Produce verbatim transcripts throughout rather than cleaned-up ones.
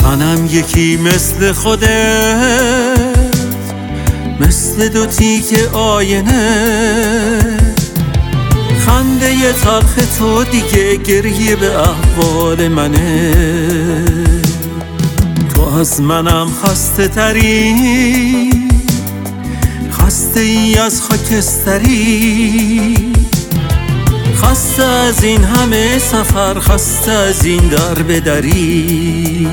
منم یکی مثل خودت، مثل دو تیکه آینه. خنده ی تلخ تو دیگه گریه به احوال منه. تو از منم خسته تری، خسته ای از خاکستری، خسته از این همه سفر، خسته از این در بدری.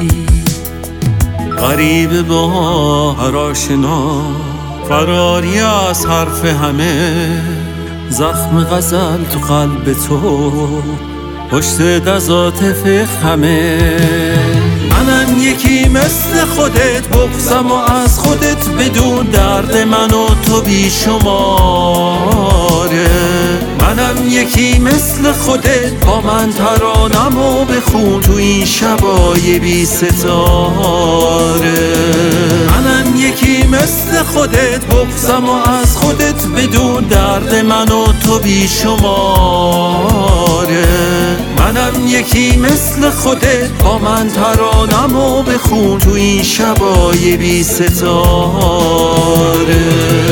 غریب با هر آشنا، فراری از حرف همه. زخم غزل تو قلب تو، پشت دز عاطفه خمه. منم یکی مثل خودت، بغضم و از خودت بدون درد من و تو بی شماره. منم یکی مثل خودت، با من ترانم و بخون تو این شبای بی ستاره. منم یکی مثل خودت، بغضم و از خودت بدون درد من و تو بی شماره. منم یکی مثل خودت، با من ترانم و بخون تو این شبای بی ستاره.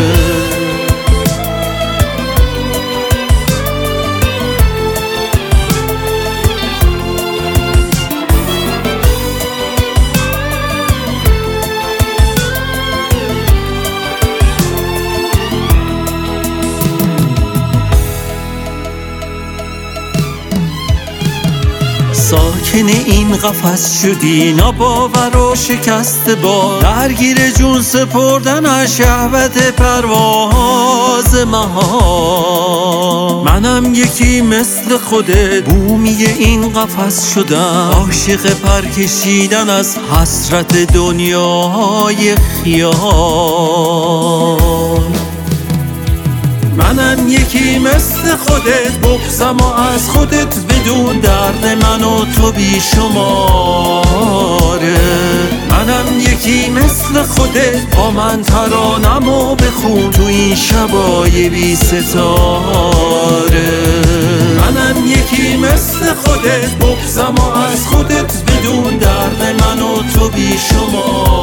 ساکن این قفس شدی، ناباور و شکست با درگیر جون سپردن از شهوت پرواز مها. منم یکی مثل خودت، بومی این قفس شدم، عاشق پرکشیدن از حسرت دنیای خیال. منم یکی مثل خودت، بغضم و از خودت بدون درد من و تو بی شماره. منم یکی مثل خودت، با من ترانم و بخون تو این شبای بی ستاره. منم یکی مثل خودت، بغضم و از خودت بدون درد من و تو بی شماره.